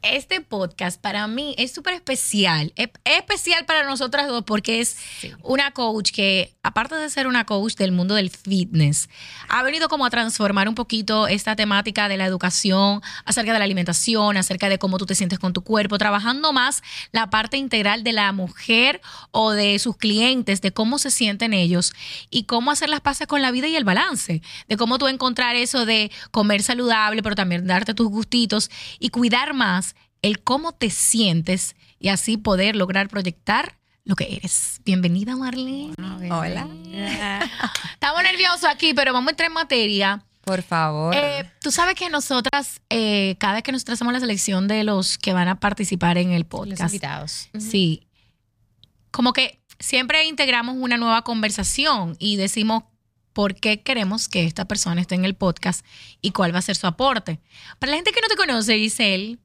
este podcast para mí es súper especial. Es especial para nosotras dos porque es una coach que, aparte de ser una coach del mundo del fitness, ha venido como a transformar un poquito esta temática de la educación acerca de la alimentación, acerca de cómo tú te sientes con tu cuerpo, trabajando más la parte integral de la mujer o de sus clientes, de cómo se sienten ellos y cómo hacer las paces con la vida y el balance, de cómo tú encontrar eso de comer saludable, pero también darte tus gustitos y cuidar más el cómo te sientes y así poder lograr proyectar lo que eres. Bienvenida, Marlene. Hola. Estamos nerviosos aquí, pero vamos a entrar en materia. Por favor. Tú sabes que nosotras, cada vez que nosotros hacemos la selección de los que van a participar en el podcast. Los invitados. Sí. Como que siempre integramos una nueva conversación y decimos por qué queremos que esta persona esté en el podcast y cuál va a ser su aporte. Para la gente que no te conoce, Giselle,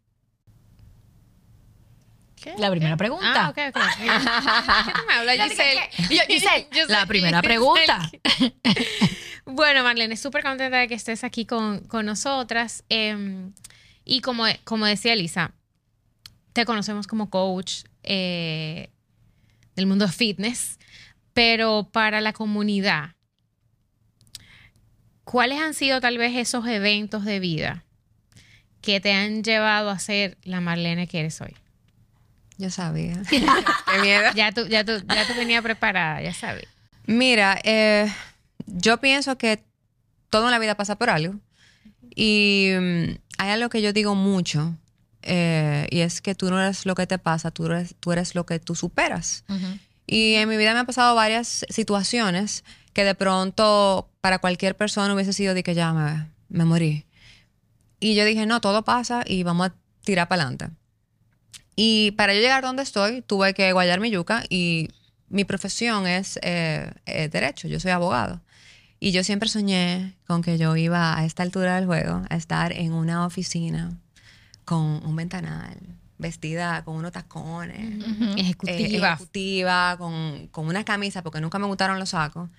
¿Qué? la primera pregunta. Ok. ¿Qué tú me hablas, Giselle? Giselle, Yo la soy primera Giselle. pregunta. Bueno, Marlene, súper contenta de que estés aquí con nosotras. Y como decía Elisa, te conocemos como coach del mundo fitness, pero para la comunidad, ¿cuáles han sido tal vez esos eventos de vida que te han llevado a ser la Marlene que eres hoy? Yo sabía. Qué miedo. Ya tú venías preparada, ya sabes. Mira, yo pienso que todo en la vida pasa por algo. Y hay algo que yo digo mucho. Y es que tú no eres lo que te pasa, tú eres lo que tú superas. Uh-huh. Y en mi vida me han pasado varias situaciones que de pronto para cualquier persona hubiese sido de que ya me morí. Y yo dije, no, todo pasa y vamos a tirar para adelante. Y para yo llegar donde estoy, tuve que guayar mi yuca y mi profesión es derecho, yo soy abogado. Y yo siempre soñé con que yo iba a esta altura del juego a estar en una oficina con un ventanal, vestida con unos tacones, Uh-huh. Ejecutiva. con una camisa, porque nunca me gustaron los sacos.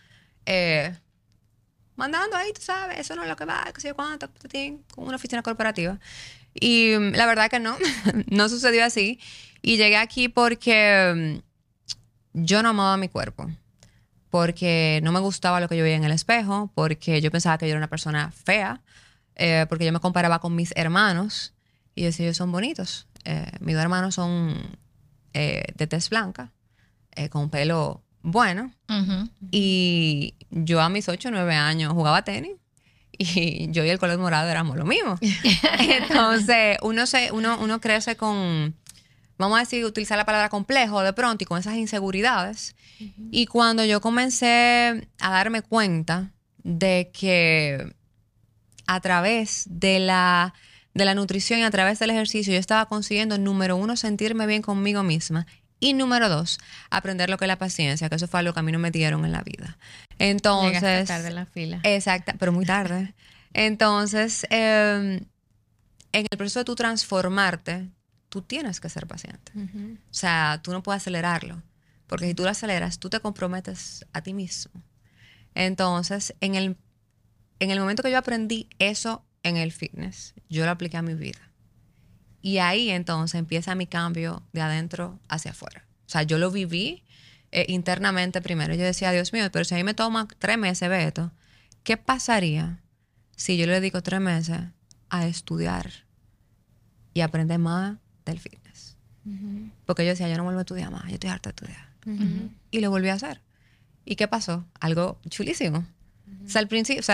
Mandando ahí, tú sabes, eso no es lo que va, qué sé yo cuánto, con una oficina corporativa. Y la verdad que no, no sucedió así. Y llegué aquí porque yo no amaba mi cuerpo, porque no me gustaba lo que yo veía en el espejo, porque yo pensaba que yo era una persona fea, porque yo me comparaba con mis hermanos y yo decía, ellos son bonitos. Mis dos hermanos son de tez blanca, con pelo bueno. Uh-huh. Y yo a mis 8 o 9 años jugaba tenis y yo y el color morado éramos lo mismo. Entonces uno crece con, vamos a decir, utilizar la palabra complejo de pronto y con esas inseguridades. Uh-huh. Y cuando yo comencé a darme cuenta de que a través de la nutrición y a través del ejercicio yo estaba consiguiendo, número 1, sentirme bien conmigo misma. Y número 2, aprender lo que es la paciencia, que eso fue algo que a mí no me dieron en la vida. Entonces, llegaste tarde en la fila. Exacto, pero muy tarde. Entonces, en el proceso de tú transformarte, tú tienes que ser paciente. Uh-huh. O sea, tú no puedes acelerarlo, porque si tú lo aceleras, tú te comprometes a ti mismo. Entonces, en el momento que yo aprendí eso en el fitness, yo lo apliqué a mi vida. Y ahí entonces empieza mi cambio de adentro hacia afuera. O sea, yo lo viví internamente primero. Yo decía, Dios mío, pero si a mí me toma 3 meses ver esto, ¿qué pasaría si yo le dedico 3 meses a estudiar y aprender más del fitness? Uh-huh. Porque yo decía, yo no vuelvo a estudiar más, yo estoy harta de estudiar. Uh-huh. Y lo volví a hacer. ¿Y qué pasó? Algo chulísimo. Uh-huh. O sea,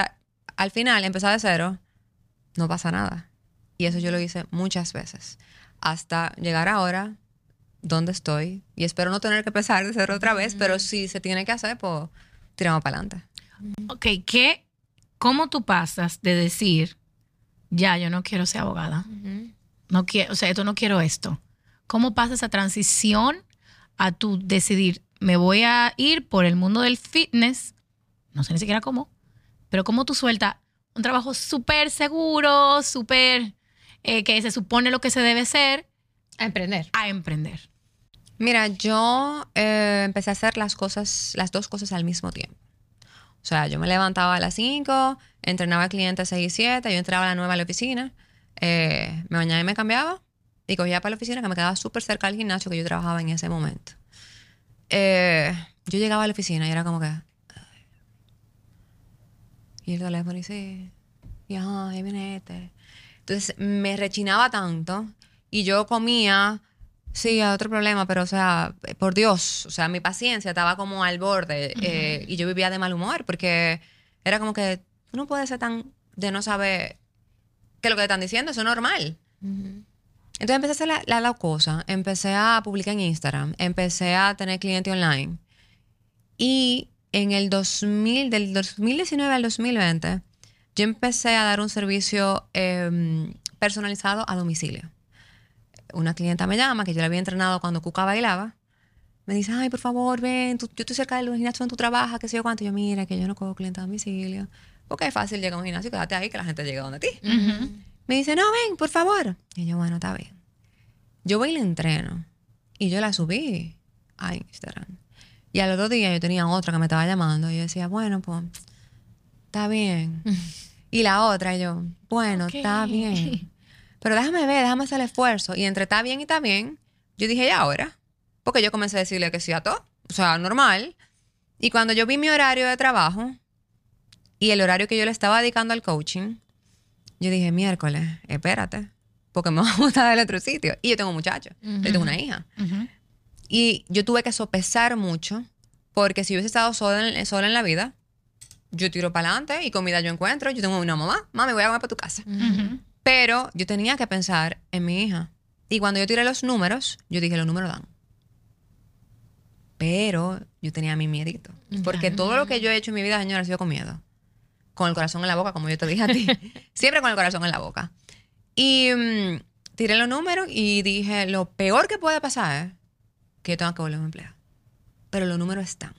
al final, empezar de cero, no pasa nada. Y eso yo lo hice muchas veces. Hasta llegar ahora, donde estoy. Y espero no tener que empezar de cero otra vez, pero si se tiene que hacer, pues tiramos para adelante. Ok, ¿cómo tú pasas de decir, ya, yo no quiero ser abogada? Uh-huh. No quiero, o sea, no quiero esto. ¿Cómo pasa esa transición a tú decidir, me voy a ir por el mundo del fitness? No sé ni siquiera cómo, pero cómo tú sueltas un trabajo súper seguro, súper que se supone lo que se debe ser. A emprender. Mira, yo empecé a hacer las dos cosas al mismo tiempo. O sea, yo me levantaba a las 5, entrenaba al cliente a 6 y 7, yo entraba a las 9 a la oficina, me bañaba y me cambiaba y cogía para la oficina que me quedaba súper cerca del gimnasio que yo trabajaba en ese momento. Yo llegaba a la oficina y era como que... Y el teléfono y sí. Y ajá, ahí viene este. Entonces me rechinaba tanto y yo comía... Sí, otro problema, pero o sea, por Dios, o sea, mi paciencia estaba como al borde y yo vivía de mal humor porque era como que tú no puedes ser tan de no saber qué es lo que te están diciendo, eso es normal. Entonces empecé a hacer la cosa, empecé a publicar en Instagram, empecé a tener cliente online y en el 2000, del 2019 al 2020, yo empecé a dar un servicio personalizado a domicilio. Una clienta me llama, que yo la había entrenado cuando Cuca bailaba. Me dice, ay, por favor, ven, yo estoy cerca del gimnasio donde tú trabajas, qué sé yo cuánto. Y yo, mira, que yo no cojo clientes a domicilio. Porque es fácil llegar a un gimnasio y quédate ahí, que la gente llega donde ti. Me dice, no, ven, por favor. Y yo, bueno, está bien. Yo voy y la entreno. Y yo la subí a Instagram. Y a los 2 días yo tenía otra que me estaba llamando. Y yo decía, bueno, pues, está bien. Y la otra, y yo, bueno, está bien. Pero déjame ver, déjame hacer el esfuerzo. Y entre está bien y está bien, yo dije, ¿y ahora? Porque yo comencé a decirle que sí a todo. O sea, normal. Y cuando yo vi mi horario de trabajo y el horario que yo le estaba dedicando al coaching, yo dije, miércoles, espérate. Porque me va a gustar del otro sitio. Y yo tengo muchachos. Yo tengo una hija. Y yo tuve que sopesar mucho. Porque si yo hubiese estado sola en la vida, yo tiro para adelante y comida yo encuentro. Yo tengo una mamá. Mami, voy a comer para tu casa. Pero yo tenía que pensar en mi hija. Y cuando yo tiré los números, yo dije, los números dan. Pero yo tenía mi miedito. Porque todo lo que yo he hecho en mi vida, señora, ha sido con miedo. Con el corazón en la boca, como yo te dije a ti. Siempre con el corazón en la boca. Y tiré los números y dije, lo peor que puede pasar es que yo tenga que volver a un empleo. Pero los números están.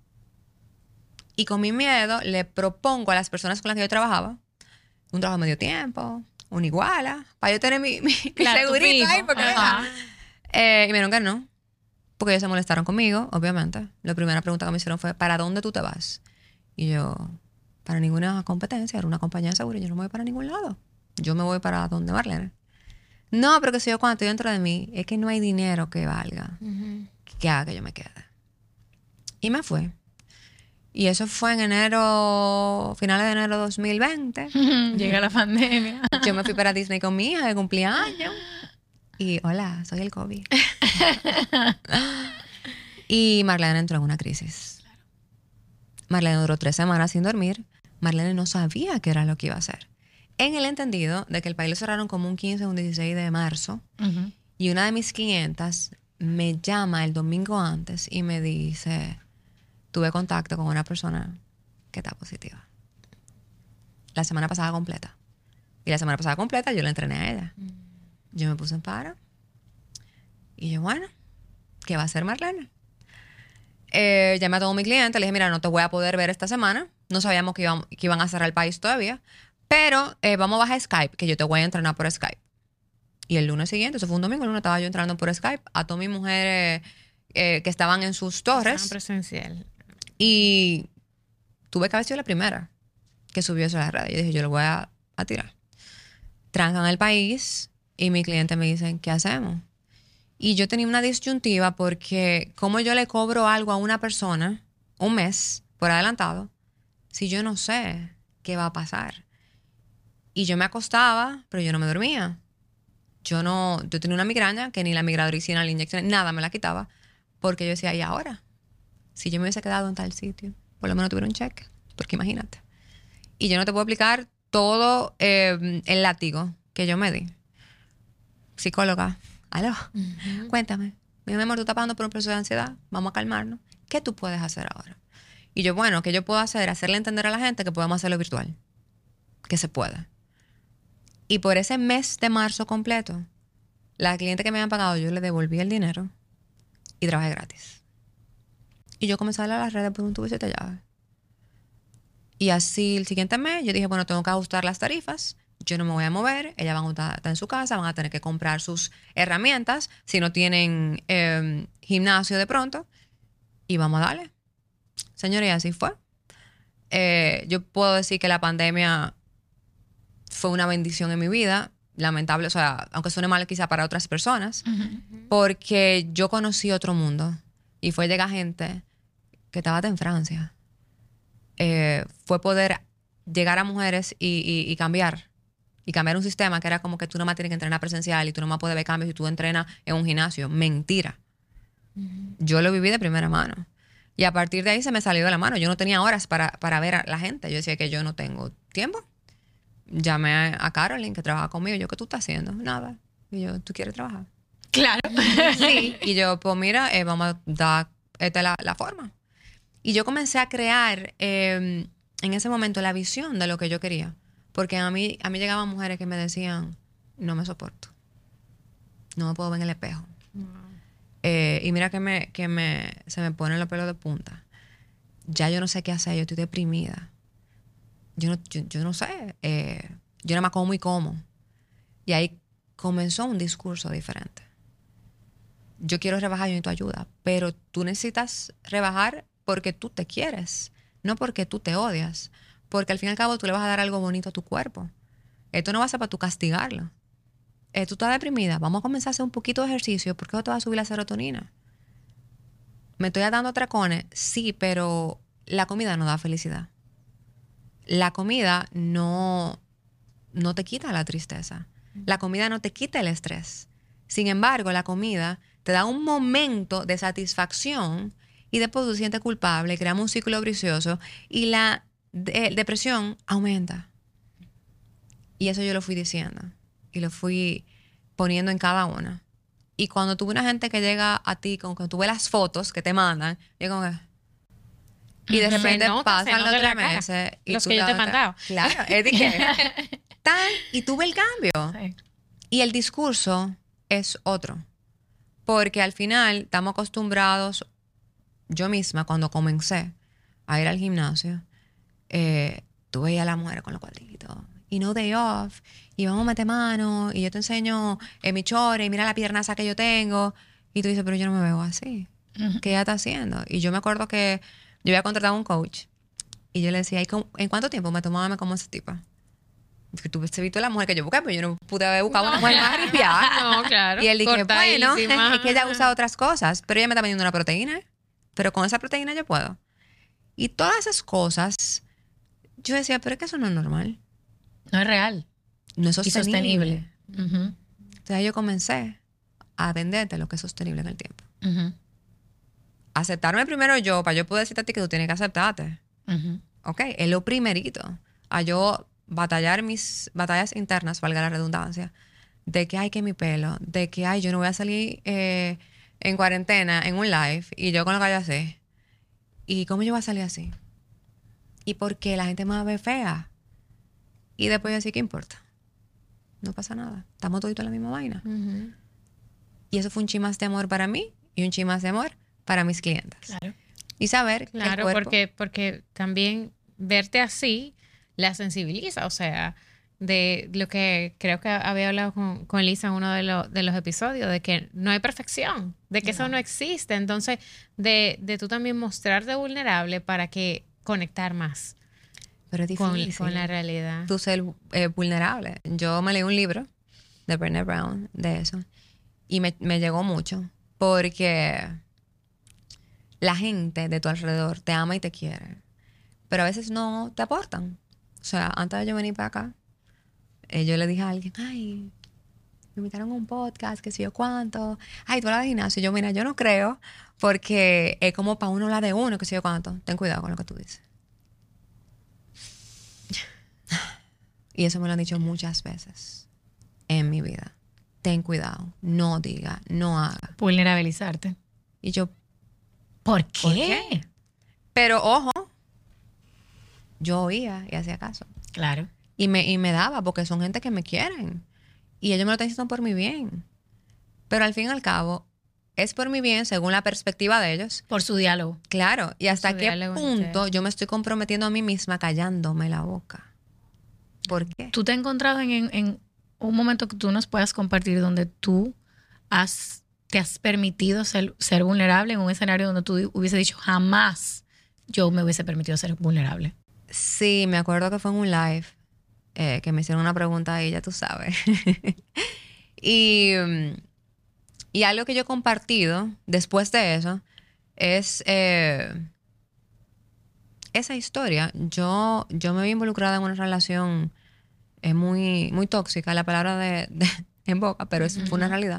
Y con mi miedo le propongo a las personas con las que yo trabajaba un trabajo medio tiempo, una iguala, para yo tener mi Claro, segurito ahí. Porque, y me dijeron que no. Porque ellos se molestaron conmigo, obviamente. La primera pregunta que me hicieron fue, ¿para dónde tú te vas? Y yo, para ninguna competencia, era una compañía de seguro, yo no me voy para ningún lado. Yo me voy para donde Marlene. No, pero que si yo cuando estoy dentro de mí, es que no hay dinero que valga, que haga que yo me quede. Y me fui. Y eso fue en enero, finales de enero de 2020. Llega la pandemia. Yo me fui para Disney con mi hija de cumpleaños. Y hola, soy el COVID. Y Marlene entró en una crisis. Marlene duró 3 semanas sin dormir. Marlene no sabía qué era lo que iba a hacer. En el entendido de que el país lo cerraron como un 15 o un 16 de marzo. Y una de mis clientas me llama el domingo antes y me dice, tuve contacto con una persona que está positiva. La semana pasada completa. Y la semana pasada completa yo la entrené a ella. Yo me puse en paro. Y yo, bueno, ¿qué va a hacer Marlene? Llamé a todo mi cliente, le dije, mira, no te voy a poder ver esta semana. No sabíamos que iban a cerrar el país todavía. Pero vamos a bajar Skype, que yo te voy a entrenar por Skype. Y el lunes siguiente, eso fue un domingo, el lunes estaba yo entrenando por Skype a todas mis mujeres que estaban en sus torres. Estaban presencial. Y tuve que haber sido la primera que subió eso a las redes. Yo dije, yo lo voy a tirar. Trancan el país y mi cliente me dicen, ¿qué hacemos? Y yo tenía una disyuntiva porque ¿cómo yo le cobro algo a una persona un mes por adelantado si yo no sé qué va a pasar? Y yo me acostaba, pero yo no me dormía. Yo tenía una migraña que ni la migradoricina, la inyección, nada me la quitaba. Porque yo decía, ¿y ahora? Si yo me hubiese quedado en tal sitio, por lo menos tuviera un cheque. Porque imagínate. Y yo no te puedo explicar todo el látigo que yo me di. Psicóloga, aló, cuéntame. Mi amor, tú estás pasando por un proceso de ansiedad. Vamos a calmarnos. ¿Qué tú puedes hacer ahora? Y yo, bueno, ¿qué yo puedo hacer? Hacerle entender a la gente que podemos hacerlo virtual. Que se pueda. Y por ese mes de marzo completo, la cliente que me habían pagado, yo le devolví el dinero y trabajé gratis. Y yo comencé a hablar a las redes por un tubo y 7 llaves. Y así el siguiente mes yo dije, bueno, tengo que ajustar las tarifas. Yo no me voy a mover. Ellas van a estar en su casa, van a tener que comprar sus herramientas si no tienen gimnasio de pronto. Y vamos a darle. Señores, y así fue. Yo puedo decir que la pandemia fue una bendición en mi vida. lamentable, o sea, aunque suene mal quizá para otras personas, porque yo conocí otro mundo y fue llegar gente que estaba en Francia. Fue poder llegar a mujeres y cambiar un sistema que era como que tú nomás tienes que entrenar presencial y tú nomás puedes ver cambios y tú entrenas en un gimnasio. Mentira. Yo lo viví de primera mano. Y a partir de ahí se me salió de la mano. Yo no tenía horas para ver a la gente. Yo decía que yo no tengo tiempo. Llamé a Caroline, que trabaja conmigo. Yo, ¿qué tú estás haciendo? Nada. Y yo, ¿tú quieres trabajar? Claro. Sí. Y yo, pues mira, vamos a dar esta es la forma. Y yo comencé a crear en ese momento la visión de lo que yo quería. Porque a mí llegaban mujeres que me decían, no me soporto. No me puedo ver en el espejo. Y mira que se me ponen los pelos de punta. Ya yo no sé qué hacer, yo estoy deprimida. Yo no sé. Yo nada más como y como. Y ahí comenzó un discurso diferente. Yo quiero rebajar, yo necesito ayuda. Pero tú necesitas rebajar porque tú te quieres, no porque tú te odias. Porque al fin y al cabo tú le vas a dar algo bonito a tu cuerpo. Esto no va a ser para tú castigarlo. Tú estás deprimida, vamos a comenzar a hacer un poquito de ejercicio porque eso te va a subir la serotonina. ¿Me estoy dando atracones? Sí, pero la comida no da felicidad. La comida no te quita la tristeza. La comida no te quita el estrés. Sin embargo, la comida te da un momento de satisfacción y después tú te sientes culpable, creamos un círculo vicioso y la depresión aumenta. Y eso yo lo fui diciendo. Y lo fui poniendo en cada una. Y cuando tuve una gente que llega a ti, cuando tú ves las fotos que te mandan, yo como que... Y de repente pasan los 3 meses. Y los que yo te he mandado. Claro, es de que... y tuve el cambio. Sí. Y el discurso es otro. Porque al final estamos acostumbrados, yo misma cuando comencé a ir al gimnasio, tú veías a la mujer con los cuadritos. Y no day off. Y vamos a meter mano. Y yo te enseño mi chore. Y mira la piernaza que yo tengo. Y tú dices, pero yo no me veo así. ¿Qué ella está haciendo? Y yo me acuerdo que yo había contratado a un coach. Y yo le decía, ¿en cuánto tiempo me tomaba como ese tipo? Porque tú has visto la mujer que yo busqué, pero yo no pude haber buscado una mujer más limpiada. No, claro. Y él dije, bueno, es que ella usa otras cosas. Pero ella me está vendiendo una proteína. Pero con esa proteína yo puedo. Y todas esas cosas, yo decía, pero es que eso no es normal. No es real. No es sostenible. Uh-huh. Entonces yo comencé a venderte lo que es sostenible en el tiempo. Uh-huh. Aceptarme primero yo, para yo poder decirte a ti que tú tienes que aceptarte. Uh-huh. Ok, es lo primerito. A yo batallar mis batallas internas, valga la redundancia, de que hay que mi pelo, de que yo no voy a salir en cuarentena, en un live, y yo con lo que yo sé. ¿Y cómo yo voy a salir así? ¿Y por qué la gente me ve fea? Y después yo decía, ¿qué importa? No pasa nada. Estamos todos en la misma vaina. Uh-huh. Y eso fue un chin más de amor para mí y un chin más de amor para mis clientes. Claro. Y saber que el cuerpo... porque también verte así la sensibiliza. O sea, de lo que creo que había hablado con Lisa en uno de los episodios, de que no hay perfección, de que eso no existe. Entonces, de tú también mostrarte vulnerable para que conectar más. Pero es difícil. Con la realidad. Tú ser vulnerable. Yo me leí un libro de Brené Brown de eso y me llegó mucho porque la gente de tu alrededor te ama y te quiere, pero a veces no te aportan. O sea, antes de yo venir para acá, yo le dije a alguien, ay, me invitaron a un podcast, qué sé yo cuánto. Ay, tú hablas de gimnasio. Yo, mira, yo no creo porque es como para uno hablar de uno, qué sé yo cuánto. Ten cuidado con lo que tú dices. Y eso me lo han dicho muchas veces en mi vida. Ten cuidado, no diga, no haga. Vulnerabilizarte. Y yo, ¿Por qué? Pero ojo, yo oía y hacía caso. Claro. Y me daba, porque son gente que me quieren. Y ellos me lo están diciendo por mi bien. Pero al fin y al cabo, es por mi bien según la perspectiva de ellos. Por su diálogo. Claro. Y hasta qué punto yo me estoy comprometiendo a mí misma callándome la boca. ¿Por qué? ¿Tú te has encontrado en un momento que tú nos puedas compartir donde tú te has permitido ser vulnerable en un escenario donde tú hubiese dicho jamás yo me hubiese permitido ser vulnerable? Sí, me acuerdo que fue en un live que me hicieron una pregunta ahí, ya tú sabes. y, y algo que yo he compartido después de eso es esa historia. Yo me vi involucrada en una relación muy, muy tóxica, la palabra en boca, pero fue una realidad,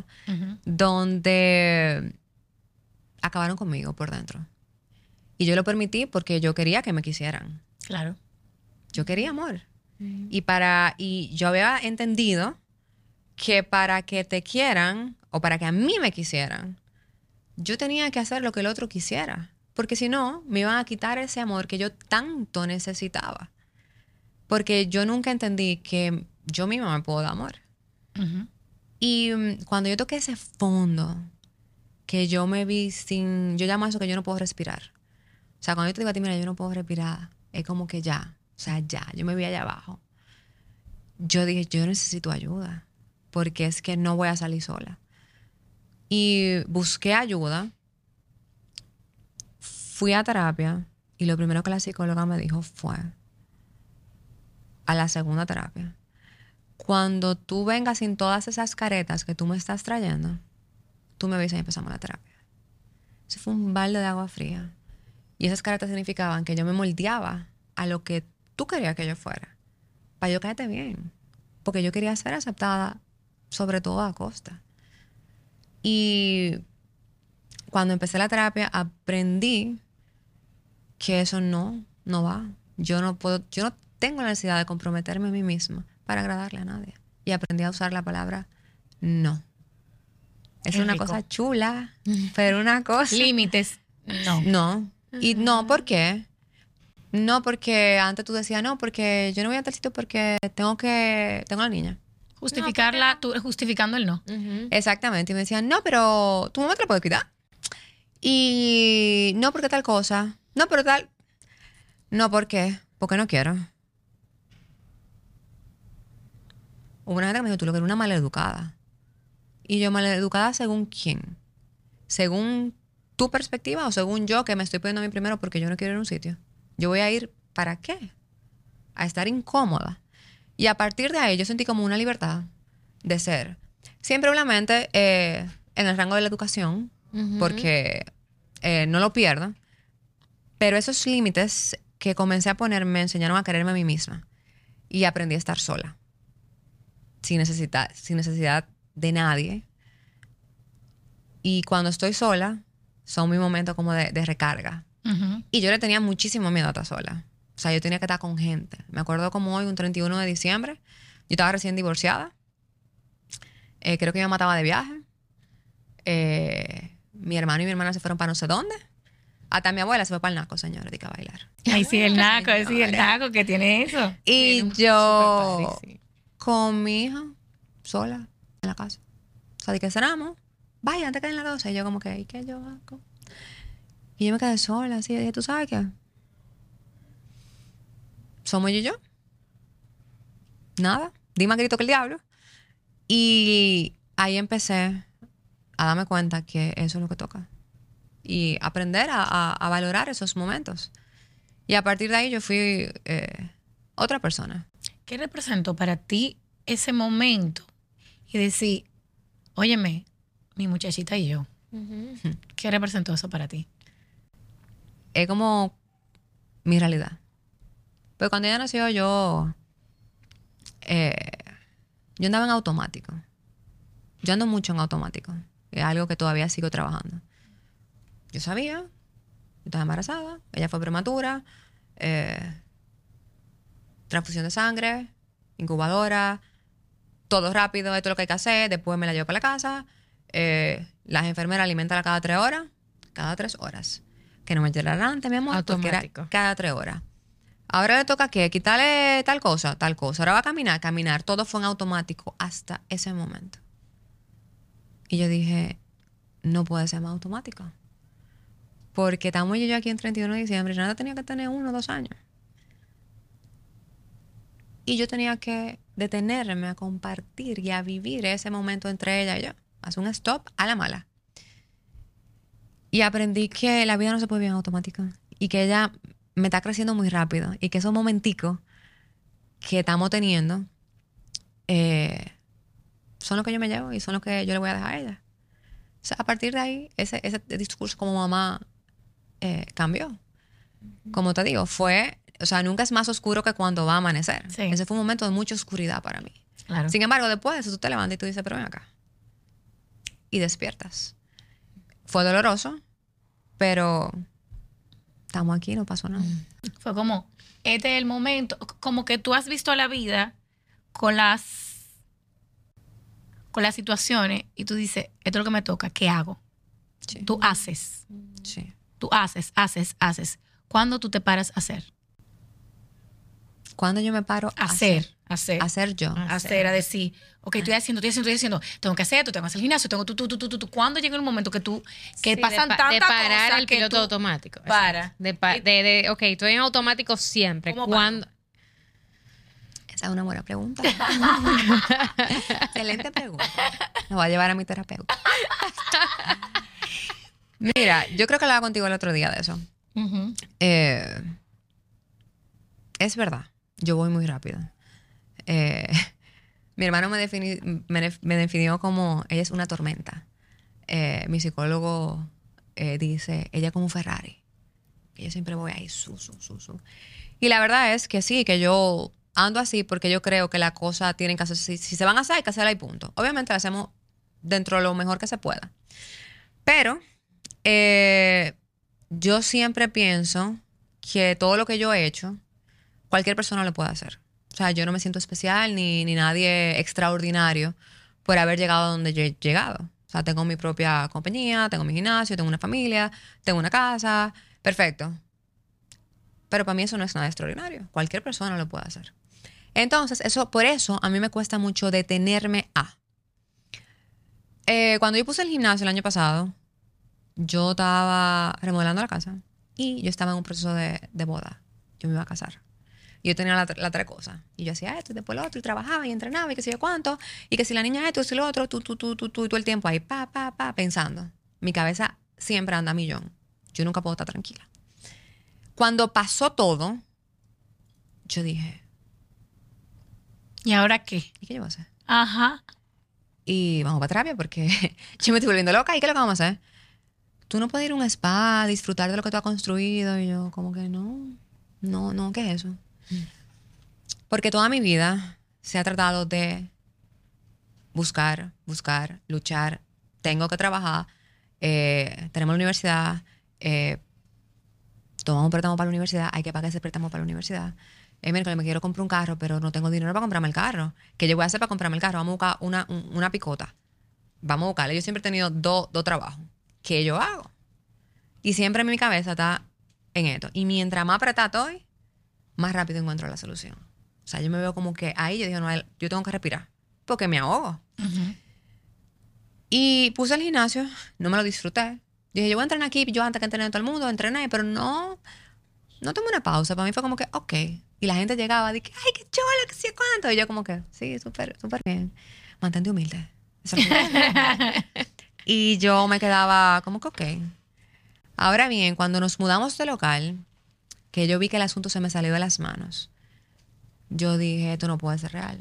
donde acabaron conmigo por dentro. Y yo lo permití porque yo quería que me quisieran. Claro. Yo quería amor. Y yo había entendido que para que te quieran o para que a mí me quisieran, yo tenía que hacer lo que el otro quisiera. Porque si no, me iban a quitar ese amor que yo tanto necesitaba. Porque yo nunca entendí que yo misma me puedo dar amor. Y cuando yo toqué ese fondo, que yo me vi yo llamo a eso que yo no puedo respirar. O sea, cuando yo te digo a ti, mira, yo no puedo respirar, es como que ya, o sea, ya, yo me vi allá abajo. Yo dije, yo necesito ayuda, porque es que no voy a salir sola. Y busqué ayuda, fui a terapia, y lo primero que la psicóloga me dijo fue, a la segunda terapia, cuando tú vengas sin todas esas caretas que tú me estás trayendo, tú me avisas y empezamos la terapia. Eso fue un balde de agua fría. Y esas caretas significaban que yo me moldeaba a lo que tú querías que yo fuera, para yo caerte bien. Porque yo quería ser aceptada sobre todo a costa. Y cuando empecé la terapia aprendí que eso no va. Yo no tengo la necesidad de comprometerme a mí misma para agradarle a nadie. Y aprendí a usar la palabra no. Es una rico. cosa chula, pero una cosa... Límites. No. No. Y no, ¿por qué? No, porque antes tú decías, no, porque yo no voy a tal sitio porque tengo la niña. Justificarla, tú justificando el no. Exactamente. Y me decían, no, pero tu mamá te la puede cuidar. Y no, porque tal cosa. No, pero tal. No, ¿por qué? Porque no quiero. Hubo una gente que me dijo, tú lo que eres una maleducada. Y yo, maleducada, ¿según quién? ¿Según tu perspectiva o según yo que me estoy poniendo a mí primero porque yo no quiero ir a un sitio? Yo voy a ir, ¿para qué? A estar incómoda. Y a partir de ahí yo sentí como una libertad de ser. Siempre obviamente en el rango de la educación, porque no lo pierdo. Pero esos límites que comencé a poner me enseñaron a quererme a mí misma. Y aprendí a estar sola. Sin necesidad de nadie. Y cuando estoy sola, son mis momentos como de recarga. Y yo le tenía muchísimo miedo a estar sola. O sea, yo tenía que estar con gente. Me acuerdo como hoy, un 31 de diciembre, yo estaba recién divorciada. Creo que yo me mataba de viaje. Mi hermano y mi hermana se fueron para no sé dónde. Hasta mi abuela se fue para el naco, señora, de que a bailar. Ay, sí, el naco que tiene eso. Y yo con mi hija, sola, en la casa. O sea, de que cenamos, vaya, antes que den las 12. Y yo como que, ¿y qué yo hago? Y yo me quedé sola, así. Y dije, ¿tú sabes qué? Somos yo y yo. Nada. Di más grito que el diablo. Y ahí empecé a darme cuenta que eso es lo que toca. Y aprender a valorar esos momentos. Y a partir de ahí yo fui otra persona. ¿Qué representó para ti ese momento? Y decir, óyeme, mi muchachita y yo. ¿Qué representó eso para ti? Es como mi realidad. Pero cuando ella nació yo andaba en automático. Yo ando mucho en automático. Es algo que todavía sigo trabajando. Yo sabía, yo estaba embarazada, ella fue prematura, transfusión de sangre, incubadora, todo rápido, esto es lo que hay que hacer, después me la llevo para la casa, las enfermeras alimentan cada 3 horas, cada 3 horas. Que no me llegaran antes, mi amor, porque era cada 3 horas. Ahora le toca ¿qué? Quitarle tal cosa. Ahora va a caminar. Todo fue en automático hasta ese momento. Y yo dije, no puede ser más automático. Porque estamos yo aquí en 31 de diciembre y nada tenía que tener 1 o 2 años. Y yo tenía que detenerme a compartir y a vivir ese momento entre ella y yo. Hacer un stop a la mala. Y aprendí que la vida no se puede vivir en automático. Y que ella me está creciendo muy rápido. Y que esos momenticos que estamos teniendo son los que yo me llevo y son los que yo le voy a dejar a ella. O sea, a partir de ahí, ese discurso como mamá cambió. Como te digo, o sea, nunca es más oscuro que cuando va a amanecer. Sí. Ese fue un momento de mucha oscuridad para mí. Claro. Sin embargo, después de eso tú te levantas y tú dices, pero ven acá. Y despiertas. Fue doloroso, pero estamos aquí, no pasó nada. Fue como, este es el momento, como que tú has visto la vida con las situaciones y tú dices, esto es lo que me toca, ¿qué hago? Sí. Tú haces. Sí. Tú haces. ¿Cuándo tú te paras a hacer? Cuando yo me paro a Hacer. hacer yo. Hacer, a decir, ok, estoy haciendo. Tengo que hacer esto, tengo que hacer el gimnasio, tengo tú. ¿Cuándo llega un momento que Sí, pasan de tantas parar cosas el que piloto tú automático. para? Ok, estoy en automático siempre. ¿Cómo ¿Cuándo? Esa es una buena pregunta. Excelente pregunta. Me voy a llevar a mi terapeuta. Mira, yo creo que hablaba contigo el otro día de eso. Ujú. Es verdad, yo voy muy rápido. Mi hermano me definió como, ella es una tormenta. Mi psicólogo dice, ella es como un Ferrari. Que yo siempre voy ahí, su. Y la verdad es que sí, que yo ando así porque yo creo que las cosas tienen que hacer, si se van a hacer, hay que hacerla y punto. Obviamente la hacemos dentro de lo mejor que se pueda. Pero yo siempre pienso que todo lo que yo he hecho, cualquier persona lo puede hacer. O sea, yo no me siento especial ni nadie extraordinario por haber llegado a donde yo he llegado. O sea, tengo mi propia compañía, tengo mi gimnasio, tengo una familia, tengo una casa. Perfecto. Pero para mí eso no es nada extraordinario. Cualquier persona lo puede hacer. Entonces, por eso a mí me cuesta mucho detenerme a. Cuando yo puse el gimnasio el año pasado, yo estaba remodelando la casa y yo estaba en un proceso de boda. Yo me iba a casar. Y yo tenía las tres cosas. Y yo hacía esto y después lo otro. Y trabajaba y entrenaba y qué sé yo cuánto. Y que si la niña esto y si lo otro, tú, y todo el tiempo ahí, pensando. Mi cabeza siempre anda a millón. Yo nunca puedo estar tranquila. Cuando pasó todo, yo dije, ¿Y ahora qué? ¿y qué yo voy a hacer? Ajá. Y vamos para terapia porque yo me estoy volviendo loca. ¿Y qué es lo que vamos a hacer? Tú no puedes ir a un spa, disfrutar de lo que tú has construido. Y yo como que no, ¿qué es eso? Porque toda mi vida se ha tratado de buscar, luchar. Tengo que trabajar. Tenemos la universidad. Tomamos un préstamo para la universidad. Hay que pagar ese préstamo para la universidad. Miércoles me quiero comprar un carro, pero no tengo dinero para comprarme el carro. ¿Qué yo voy a hacer para comprarme el carro? Vamos a buscar una picota. Vamos a buscarla. Yo siempre he tenido dos trabajos. ¿Qué yo hago? Y siempre en mi cabeza está en esto. Y mientras más apretada estoy, más rápido encuentro la solución. O sea, yo me veo como que ahí yo dije, no, yo tengo que respirar. Porque me ahogo. Ujú. Y puse el gimnasio. No me lo disfruté. Dije, yo voy a entrenar aquí. Yo antes que entrené todo el mundo, entrené. Pero no tomé una pausa. Para mí fue como que, ok. Y la gente llegaba y dije, ay, qué chola, qué sé cuánto. Y yo como que, sí, súper bien. Mantente humilde. Eso es lo que y yo me quedaba como que, ok. Ahora bien, cuando nos mudamos de local, que yo vi que el asunto se me salió de las manos, yo dije, esto no puede ser real.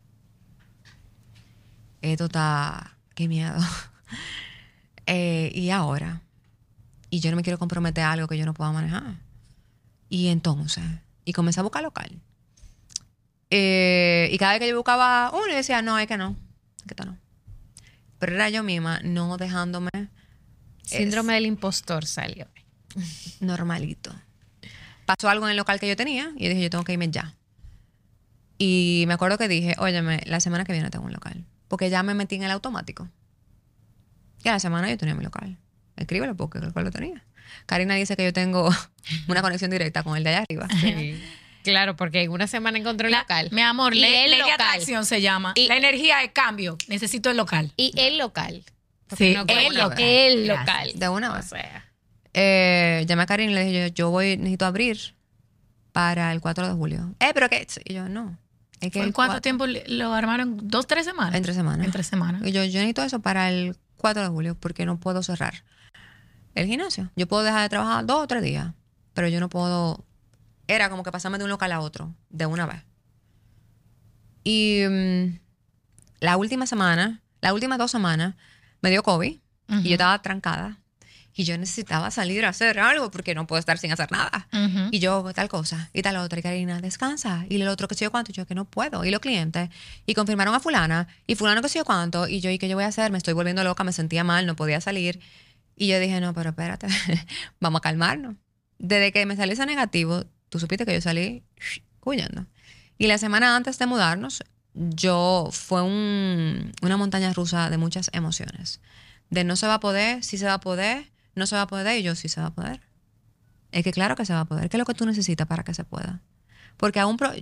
Esto está... Qué miedo. Y ahora. Y yo no me quiero comprometer a algo que yo no pueda manejar. Y entonces... Y comencé a buscar local. Y cada vez que yo buscaba uno, yo decía, no, es que no. Es que esto no. Pero era yo misma no dejándome... Síndrome del impostor salió. Normalito. Pasó algo en el local que yo tenía y yo dije, yo tengo que irme ya. Y me acuerdo que dije, óyeme, la semana que viene tengo un local. Porque ya me metí en el automático. Y a la semana yo tenía mi local. Escríbelo porque el local lo tenía. Karina dice que yo tengo una conexión directa con el de allá arriba. Sí. Claro, porque en una semana encontró el local. Mi amor, Y ley el de local. atracción se llama. Y- la energía de cambio. Necesito el local. Y el local. Sí, No, el local. El Gracias. local. De una O vez. sea. Llamé a Karina y le dije, yo necesito abrir para el 4 de julio. ¿Pero qué? Y yo, no. Es que ¿En el cuánto 4 tiempo lo armaron? ¿2, 3 semanas? En 3 semanas. En 3 semanas. Y yo necesito eso para el 4 de julio porque no puedo cerrar el gimnasio. Yo puedo dejar de trabajar 2 o 3 días, pero yo no puedo... Era como que pasarme de un local a otro de una vez. Y las últimas 2 semanas, me dio COVID y yo estaba trancada. Y yo necesitaba salir a hacer algo porque no puedo estar sin hacer nada. Y yo, tal cosa, y tal otra. Y Karina, descansa. Y el otro, que sé yo cuánto. Y yo, que no puedo. Y los clientes. Y confirmaron a fulana. Y fulano, que sé yo cuánto. Y yo, ¿y qué yo voy a hacer? Me estoy volviendo loca. Me sentía mal. No podía salir. Y yo dije, no, pero espérate. Vamos a calmarnos. Desde que me salió ese negativo, tú supiste que yo salí huyendo. Y la semana antes de mudarnos, fue una montaña rusa de muchas emociones. De no se va a poder, sí se va a poder, no se va a poder, y yo sí se va a poder. Es que claro que se va a poder. ¿Qué es lo que tú necesitas para que se pueda? Porque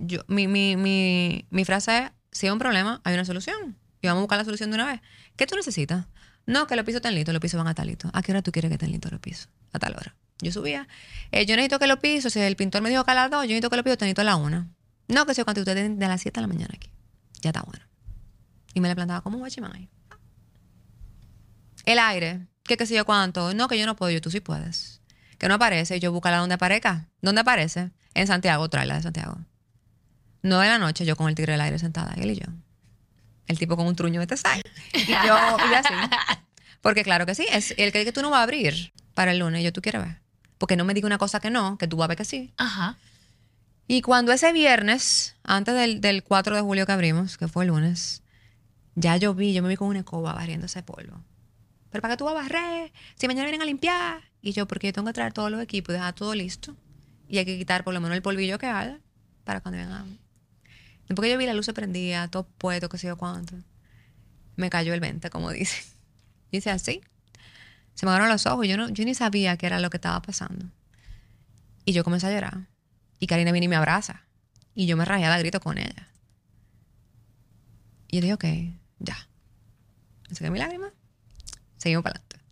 mi frase es, si hay un problema, hay una solución. Y vamos a buscar la solución de una vez. ¿Qué tú necesitas? No, que los pisos estén listos, los pisos van a estar listos. ¿A qué hora tú quieres que estén listos los pisos? A tal hora. Yo subía. Yo necesito que los pisos, si el pintor me dijo que a las 2, yo necesito que los pisos estén listos a las 1. No, que sé cuánto ustedes tienen de las 7 de la mañana aquí. Ya está bueno. Y me le plantaba como un guachimán ahí. El aire, que qué sé yo cuánto. No, que yo no puedo, yo tú sí puedes. Que no aparece, yo búscala donde aparezca. ¿Dónde aparece? En Santiago, tráela de Santiago. 9 de la noche, yo con el tigre del aire sentada, él y yo. El tipo con un truño de tesay. Y así. Porque claro que sí, es el que tú no vas a abrir para el lunes, tú quieres ver. Porque no me diga una cosa que no, que tú vas a ver que sí. Ajá. Y cuando ese viernes, antes del 4 de julio que abrimos, que fue el lunes, ya yo me vi con una escoba barriendo ese polvo. ¿Pero para qué tú vas a barrer? Si mañana vienen a limpiar. Y yo, porque yo tengo que traer todos los equipos y dejar todo listo. Y hay que quitar por lo menos el polvillo que haya para cuando vengan. Después que yo vi la luz se prendía, todo puesto, qué sé yo cuánto. Me cayó el 20, como dicen. Y hice así. Se me abrieron los ojos. Yo ni sabía qué era lo que estaba pasando. Y yo comencé a llorar. Y Karina viene y me abraza. Y yo me rayé a grito con ella. Y yo dije, ok, ya. Me saqué mi lágrima. Seguimos para adelante.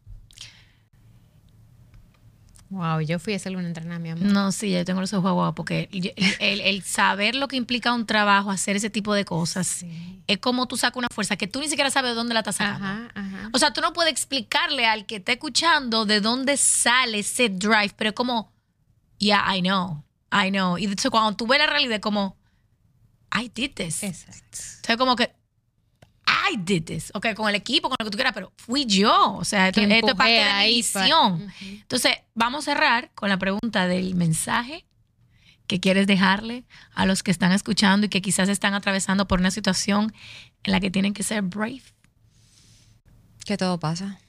Wow, yo fui a hacerle un entrenamiento, mi amor. No, sí, yo tengo los ojos aguados porque el saber lo que implica un trabajo, hacer ese tipo de cosas, sí, es como tú sacas una fuerza que tú ni siquiera sabes de dónde la estás sacando. Ajá. O sea, tú no puedes explicarle al que esté escuchando de dónde sale ese drive, pero es como, yeah, I know. Y entonces cuando tú ves la realidad es como, I did this. Exacto. Entonces como que, I did this. Ok, con el equipo, con lo que tú quieras, pero fui yo. O sea, esto es parte de mi visión. Entonces, vamos a cerrar con la pregunta del mensaje que quieres dejarle a los que están escuchando y que quizás están atravesando por una situación en la que tienen que ser brave. Que todo pasa.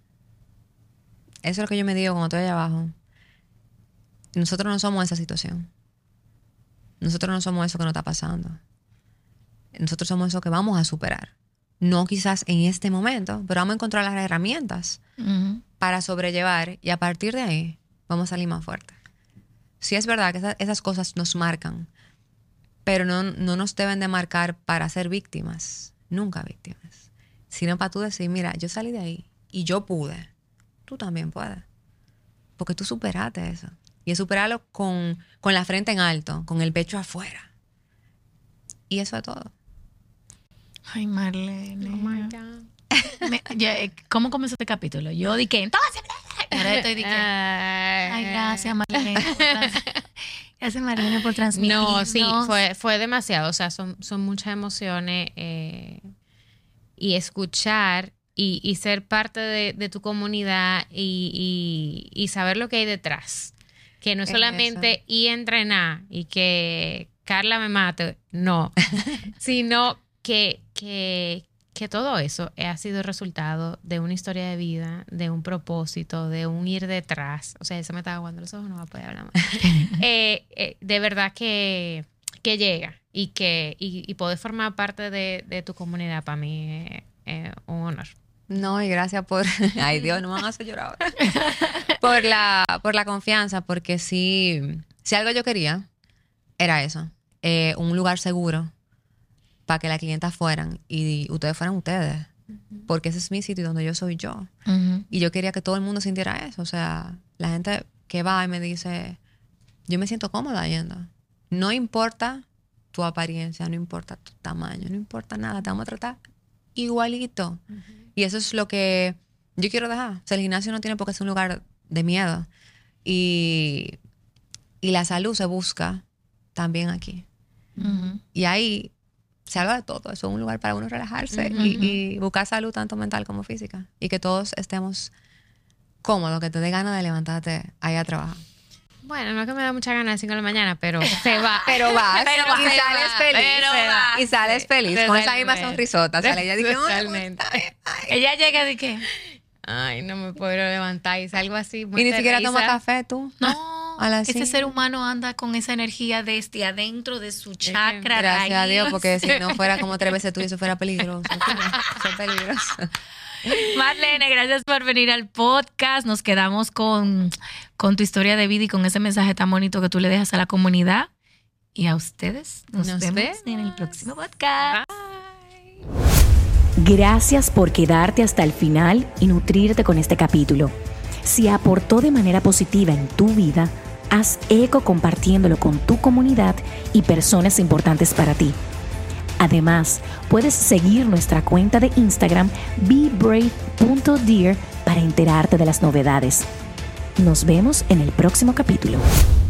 Eso es lo que yo me digo cuando estoy allá abajo. Nosotros no somos esa situación. Nosotros no somos eso que nos está pasando. Nosotros somos eso que vamos a superar. No quizás en este momento, pero vamos a encontrar las herramientas para sobrellevar y a partir de ahí vamos a salir más fuertes. Sí es verdad que esas cosas nos marcan, pero no nos deben de marcar para ser víctimas, nunca víctimas, sino para tú decir, mira, yo salí de ahí y yo pude, tú también puedes, porque tú superaste eso. Y es superarlo con la frente en alto, con el pecho afuera. Y eso es todo. Ay, Marlene. Oh my God. ¿Cómo comenzó este capítulo? Yo dije, entonces, ahora estoy diciendo, ay, gracias, Marlene. Gracias, Marlene, por transmitir. No, sí, fue demasiado. O sea, son muchas emociones y escuchar y ser parte de tu comunidad y saber lo que hay detrás. Que no es solamente ir a entrenar y que Carla me mate, no, sino que todo eso ha sido resultado de una historia de vida, de un propósito, de un ir detrás. O sea, eso me estaba aguando los ojos, no va a poder hablar más. De verdad que llega y poder formar parte de tu comunidad para mí es un honor. No, y gracias por... Ay, Dios, no me van a hacer llorar ahora. por la confianza, porque si algo yo quería, era eso. Un lugar seguro para que las clientas fueran y ustedes fueran ustedes. Porque ese es mi sitio donde yo soy yo. Y yo quería que todo el mundo sintiera eso. O sea, la gente que va y me dice, yo me siento cómoda yendo. No importa tu apariencia, no importa tu tamaño, no importa nada. Te vamos a tratar igualito. Y eso es lo que yo quiero dejar. O sea, el gimnasio no tiene por qué ser un lugar de miedo. Y la salud se busca también aquí. Y ahí se habla de todo. Eso es un lugar para uno relajarse y buscar salud tanto mental como física. Y que todos estemos cómodos, que te dé ganas de levantarte ahí a trabajar. Bueno, no es que me da mucha ganas a las 5 de la mañana, pero se va. Pero vas. Pero y vas, sales feliz. Y sales feliz. Con esa misma Totalmente. sonrisota. Sale ella dice, Totalmente. Ella llega de qué. Ay, no me puedo levantar y salgo así. Y ni siquiera toma café tú. No, A las ese 5. ser humano anda con esa energía desde adentro de su chakra. Gracias a raíz. Dios, porque si no fuera como 3 veces tú, eso fuera peligroso. Eso es peligroso. Marlene, gracias por venir al podcast. Nos quedamos con tu historia de vida y con ese mensaje tan bonito que tú le dejas a la comunidad. Y a ustedes nos vemos en el próximo podcast. Gracias por quedarte hasta el final y nutrirte con este capítulo. Si aportó de manera positiva en tu vida, haz eco compartiéndolo con tu comunidad y personas importantes para ti. Además, puedes seguir nuestra cuenta de Instagram bebrave.dear para enterarte de las novedades. Nos vemos en el próximo capítulo.